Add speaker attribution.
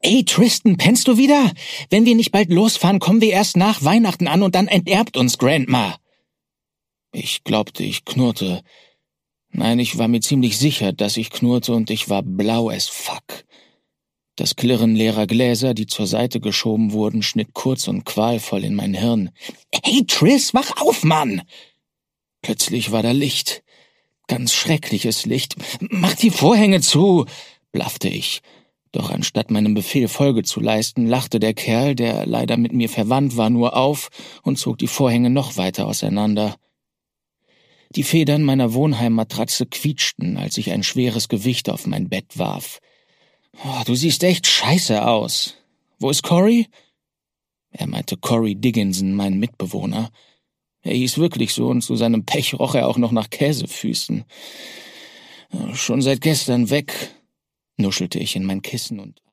Speaker 1: Ey, Tristan, pennst du wieder? Wenn wir nicht bald losfahren, kommen wir erst nach Weihnachten an und dann enterbt uns Grandma. Ich glaubte, ich knurrte. Nein, ich war mir ziemlich sicher, dass ich knurrte, und ich war blau as fuck. Das Klirren leerer Gläser, die zur Seite geschoben wurden, schnitt kurz und qualvoll in mein Hirn. »Hey, Tris, wach auf, Mann!« Plötzlich war da Licht. Ganz schreckliches Licht. »Mach die Vorhänge zu«, blaffte ich. Doch anstatt meinem Befehl Folge zu leisten, lachte der Kerl, der leider mit mir verwandt war, nur auf und zog die Vorhänge noch weiter auseinander. Die Federn meiner Wohnheimmatratze quietschten, als ich ein schweres Gewicht auf mein Bett warf. »Oh, du siehst echt scheiße aus. Wo ist Cory?« Er meinte Cory Dickinson, meinen Mitbewohner. Er hieß wirklich so, und zu seinem Pech roch er auch noch nach Käsefüßen. »Schon seit gestern weg«, nuschelte ich in mein Kissen und